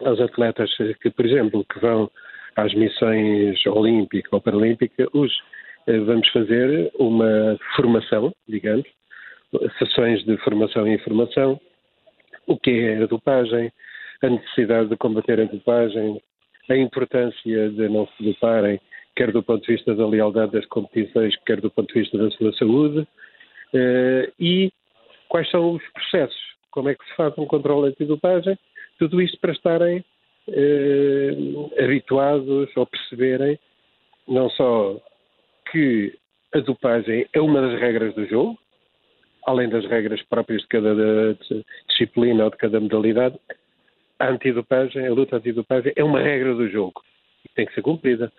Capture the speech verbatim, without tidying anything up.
aos atletas que, por exemplo, que vão às missões olímpica ou paralímpica, os, uh, vamos fazer uma formação, digamos, sessões de formação e informação, o que é a dopagem, a necessidade de combater a dopagem, a importância de não se doparem, quer do ponto de vista da lealdade das competições, quer do ponto de vista da sua saúde, uh, e quais são os processos, como é que se faz um controle antidopagem, tudo isto para estarem uh, habituados ou perceberem não só que a dopagem é uma das regras do jogo, além das regras próprias de cada disciplina ou de cada modalidade, a antidopagem, a luta antidopagem é uma regra do jogo e tem que ser cumprida.